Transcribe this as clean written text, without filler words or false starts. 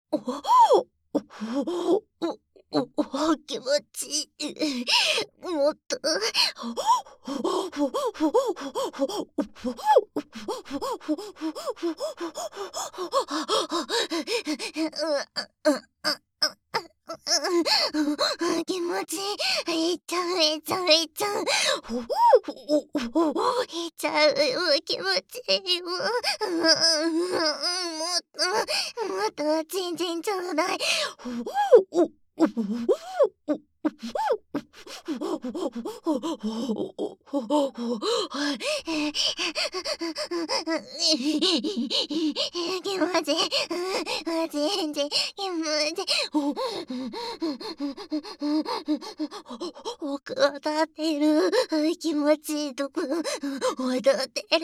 お気持ちいい。もっと。気持ちいい。いっちゃういっちゃういっちゃう。いっちゃう気持ちいいわ。もっとちんちんちょうだい。気持ちいい。ちんちん気持ちいい。奥を立ってる。気持ちいいとこ踊ってる。